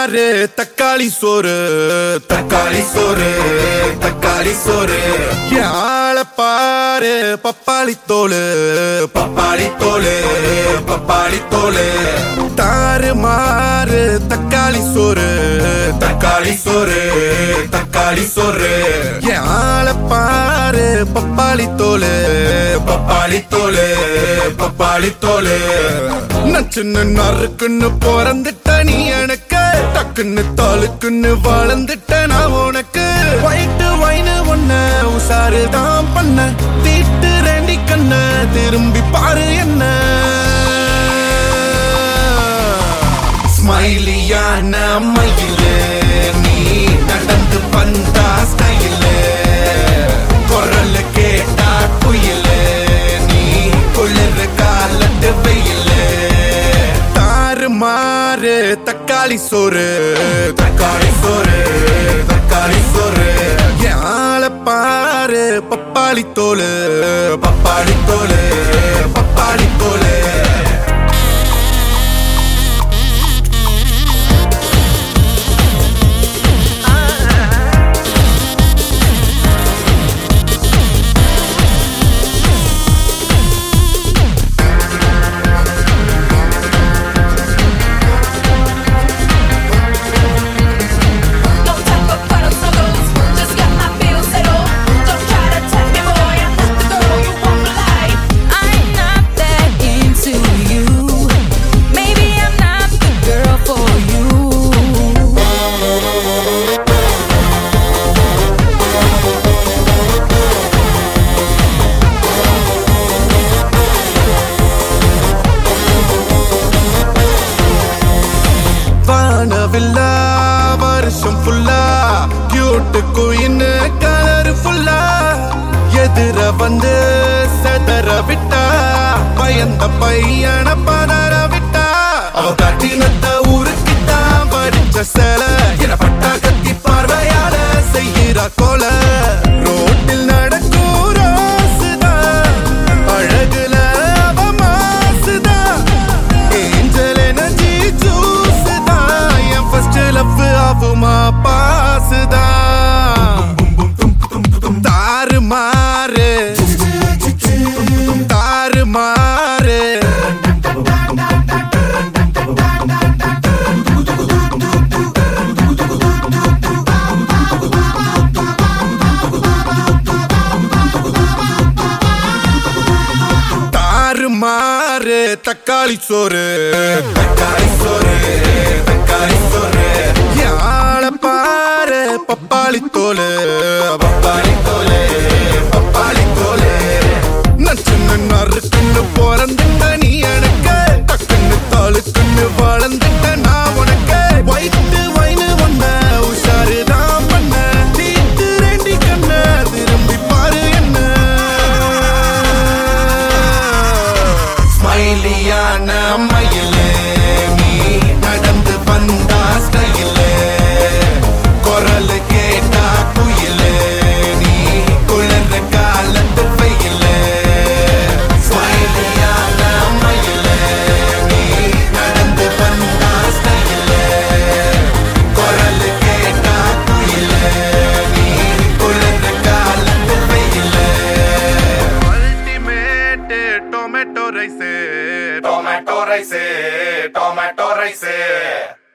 பாரு தக்காளி சோறு தக்காளி சோறு தக்காளி சோறு யாழ பாரு பப்பாளி தோளு பப்பாளி தோளு பப்பாளி தோளு தாறு மாறு தக்காளி சோறு தக்காளி சோறு தக்காளி சோறு யாழ பாரு பப்பாளி தோளு பப்பாளி தோளு பப்பாளி தோளு நச்சுன்னு நறுக்குன்னு பிறந்துட்ட நீ எனக்கு டக்குன்னு தாளுக்குன்னு வளர்ந்துட்ட நான் உனக்கு வயிட்டு வைனு ஒன்ன உசாரு தான் பண்ண தீட்டு ரெண்டி கண்ண திரும்பி பாரு என்ன ஸ்மைலியான மயிலு நீ நடந்து வந்தா ஸ்டைலு குரல் கேட்டா குயிலு நீ குளிர் காலத்து வெயிலு தாறு மாறு தக்காளி சோறு தக்காளி சோறு தக்காளி சோறு யாழ பாரு பப்பாளி தோளு பப்பாளி தோளு பப்பாளி தோளு வருஷம் ஃபுல்லா கியூட் குயின் கலர் ஃபுல்லா எதிர வந்து செதற விட்டா பயந்த பையன பதற விட்டா அவ கட்டினத்த ஊருக்கிட்டா பறிச்ச சேல என பட்டா கத்தி பார்வையால செய்கிறா கோல ரோட்டில் நடக்கும் ரோசுதா அழகுல அவ மாசுதா ஏஞ்சல் எனர்ஜி ஜூஸ்தா என் ஃபர்ஸ்ட் லவ் ஆகுமா பாசுதா தாறு மாறு தாறு மாறு தாறு மாறு தக்காளி சோறு தக்காளி சோறு தக்காளி சோறு யாழ பாரு பப்பாளி தோளு பப்பாளி தோளு பப்பாளி தோளு நச்சுன்னு நறுக்குன்னு பிறந்துட்ட நீ எனக்கு டக்குன்னு தாளுக்குன்னு வளர்ந்துட்ட நான் உனக்கு வயிட்டு வைனு ஒன்ன உஷாரு தான் பண்ண தீட்டு ரெண்டி கண்ண திரும்பி பாரு என்ன ஸ்மைலியான மயிலு நீ நடந்து வந்தா ஸ்டைலு குரல் கேட்டா குயிலு நீ குளிர் காலத்து வெயிலு ஸ்மைலியான மயிலு நீ நடந்து வந்தா ஸ்டைலு குரல் கேட்டா குயிலு நீ குளிர் காலத்து வெயிலு ultimate tomato rice tomato rice tomato rice